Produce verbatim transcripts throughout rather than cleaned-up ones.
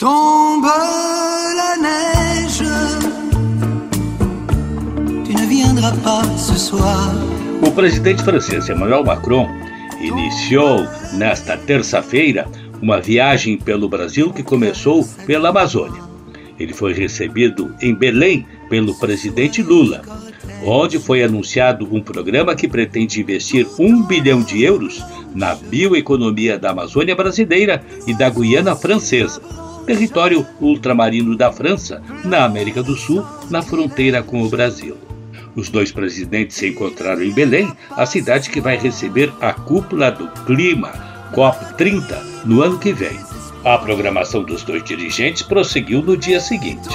Tombe la neige, tu ne viendras pas ce soir. O presidente francês Emmanuel Macron iniciou nesta terça-feira uma viagem pelo Brasil que começou pela Amazônia. Ele foi recebido em Belém pelo presidente Lula, onde foi anunciado um programa que pretende investir um bilhão de euros na bioeconomia da Amazônia brasileira e da Guiana Francesa, território ultramarino da França, na América do Sul, na fronteira com o Brasil. Os dois presidentes se encontraram em Belém, a cidade que vai receber a cúpula do clima, COP trinta, no ano que vem. A programação dos dois dirigentes prosseguiu no dia seguinte.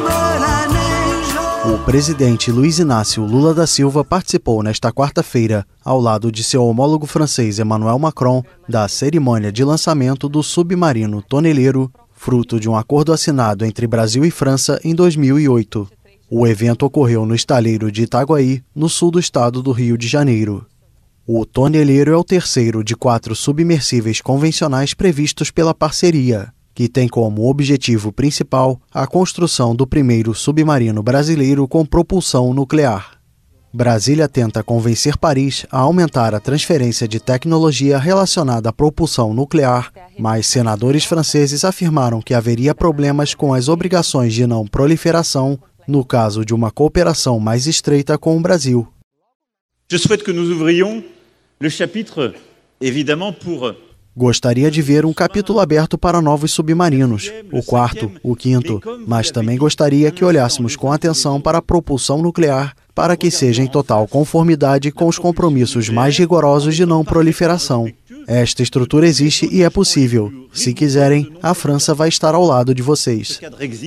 O presidente Luiz Inácio Lula da Silva participou nesta quarta-feira, ao lado de seu homólogo francês Emmanuel Macron, da cerimônia de lançamento do submarino Toneleiro, fruto de um acordo assinado entre Brasil e França em dois mil e oito. O evento ocorreu no estaleiro de Itaguaí, no sul do estado do Rio de Janeiro. O Toneleiro é o terceiro de quatro submersíveis convencionais previstos pela parceria, que tem como objetivo principal a construção do primeiro submarino brasileiro com propulsão nuclear. Brasília tenta convencer Paris a aumentar a transferência de tecnologia relacionada à propulsão nuclear, mas senadores franceses afirmaram que haveria problemas com as obrigações de não proliferação no caso de uma cooperação mais estreita com o Brasil. Je souhaite que nous ouvrions le chapitre, évidemment, pour... Gostaria de ver um capítulo aberto para novos submarinos, o quarto, o quinto, mas também gostaria que olhássemos com atenção para a propulsão nuclear para que seja em total conformidade com os compromissos mais rigorosos de não proliferação. Esta estrutura existe e é possível. Se quiserem, a França vai estar ao lado de vocês.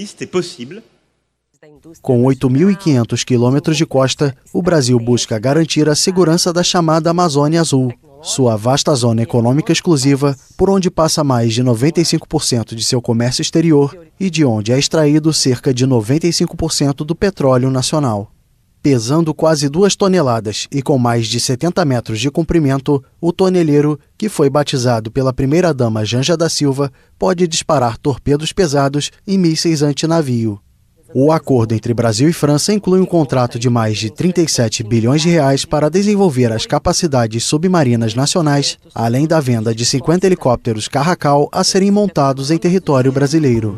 Com oito mil e quinhentos quilômetros de costa, o Brasil busca garantir a segurança da chamada Amazônia Azul, sua vasta zona econômica exclusiva, por onde passa mais de noventa e cinco por cento de seu comércio exterior e de onde é extraído cerca de noventa e cinco por cento do petróleo nacional. Pesando quase duas toneladas e com mais de setenta metros de comprimento, o Toneleiro, que foi batizado pela primeira-dama Janja da Silva, pode disparar torpedos pesados e mísseis antinavio. O acordo entre Brasil e França inclui um contrato de mais de trinta e sete bilhões de reais para desenvolver as capacidades submarinas nacionais, além da venda de cinquenta helicópteros Caracal a serem montados em território brasileiro.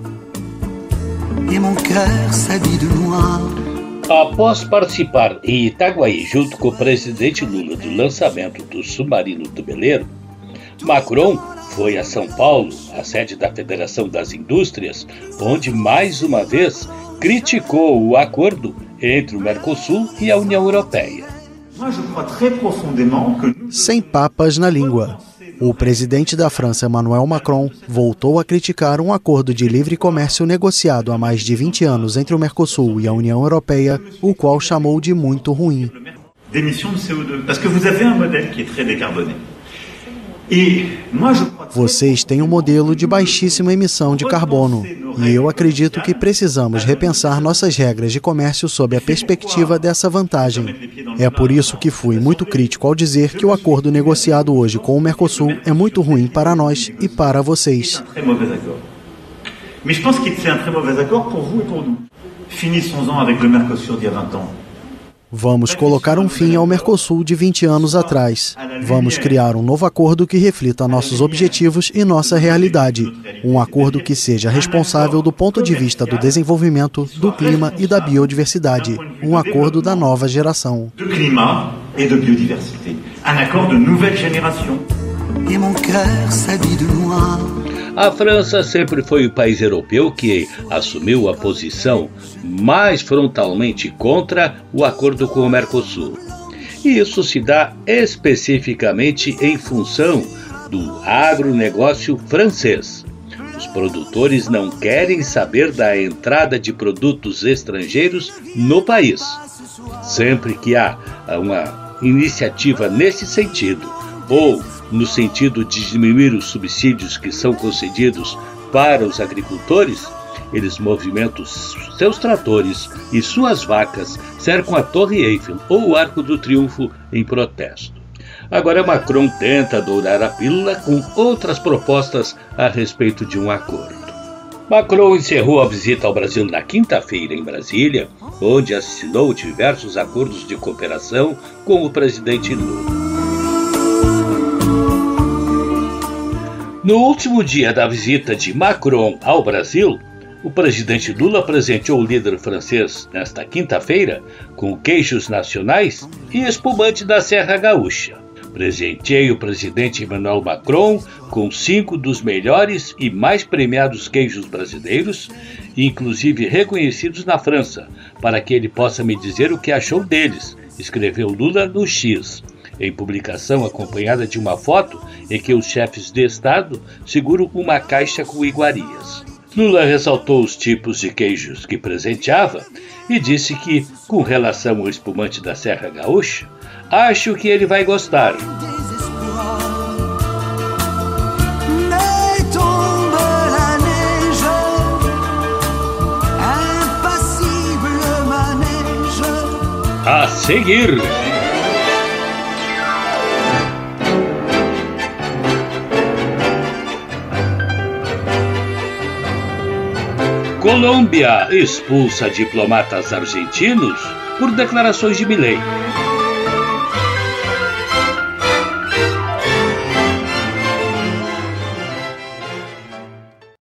Após participar em Itaguaí junto com o presidente Lula do lançamento do submarino Toneleiro, Macron foi a São Paulo, a sede da Federação das Indústrias, onde mais uma vez criticou o acordo entre o Mercosul e a União Europeia. Sem papas na língua. O presidente da França, Emmanuel Macron, voltou a criticar um acordo de livre comércio negociado há mais de vinte anos entre o Mercosul e a União Europeia, o qual chamou de muito ruim. Vocês têm um modelo de baixíssima emissão de carbono, e eu acredito que precisamos repensar nossas regras de comércio sob a perspectiva dessa vantagem. É por isso que fui muito crítico ao dizer que o acordo negociado hoje com o Mercosul é muito ruim para nós e para vocês. Mas eu acho que é um très mauvais accord pour vous et pour nous. Finissons-en avec le Mercosur d'il y a vingt ans. Vamos colocar um fim ao Mercosul de vinte anos atrás. Vamos criar um novo acordo que reflita nossos objetivos e nossa realidade. Um acordo que seja responsável do ponto de vista do desenvolvimento, do clima e da biodiversidade. Um acordo da nova geração. Do clima e de biodiversité. Um acordo de nouvelle génération. Et mon cœur s'habille de noir. A França sempre foi o país europeu que assumiu a posição mais frontalmente contra o acordo com o Mercosul. E isso se dá especificamente em função do agronegócio francês. Os produtores não querem saber da entrada de produtos estrangeiros no país. Sempre que há uma iniciativa nesse sentido, ou no sentido de diminuir os subsídios que são concedidos para os agricultores, eles movimentam seus tratores e suas vacas, cercam a Torre Eiffel ou o Arco do Triunfo em protesto. Agora Macron tenta dourar a pílula com outras propostas a respeito de um acordo. Macron encerrou a visita ao Brasil na quinta-feira em Brasília, onde assinou diversos acordos de cooperação com o presidente Lula. No último dia da visita de Macron ao Brasil, o presidente Lula presenteou o líder francês nesta quinta-feira com queijos nacionais e espumante da Serra Gaúcha. Presenteei o presidente Emmanuel Macron com cinco dos melhores e mais premiados queijos brasileiros, inclusive reconhecidos na França, para que ele possa me dizer o que achou deles, escreveu Lula no X, em publicação acompanhada de uma foto em que os chefes de Estado seguram uma caixa com iguarias. Lula ressaltou os tipos de queijos que presenteava e disse que, com relação ao espumante da Serra Gaúcha, acho que ele vai gostar. A seguir, Colômbia expulsa diplomatas argentinos por declarações de Milei.